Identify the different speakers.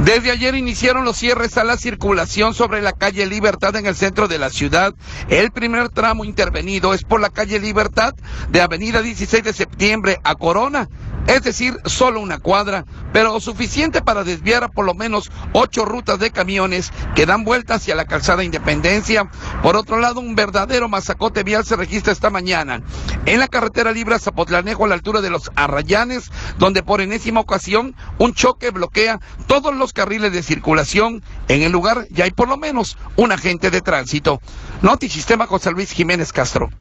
Speaker 1: Desde ayer iniciaron los cierres a la circulación sobre la calle Libertad en el centro de la ciudad. El primer tramo intervenido es por la calle Libertad de avenida 16 de septiembre a Corona, es decir, solo una cuadra, pero suficiente para desviar a por lo menos 8 rutas de camiones que dan vuelta hacia la calzada Independencia. Por otro lado, un verdadero mazacote vial se registra esta mañana en la carretera Libra Zapotlanejo a la altura de los Arrayanes, donde por enésima ocasión un choque bloquea todos los carriles de circulación. En el lugar ya hay por lo menos un agente de tránsito. Notisistema José Luis Jiménez Castro.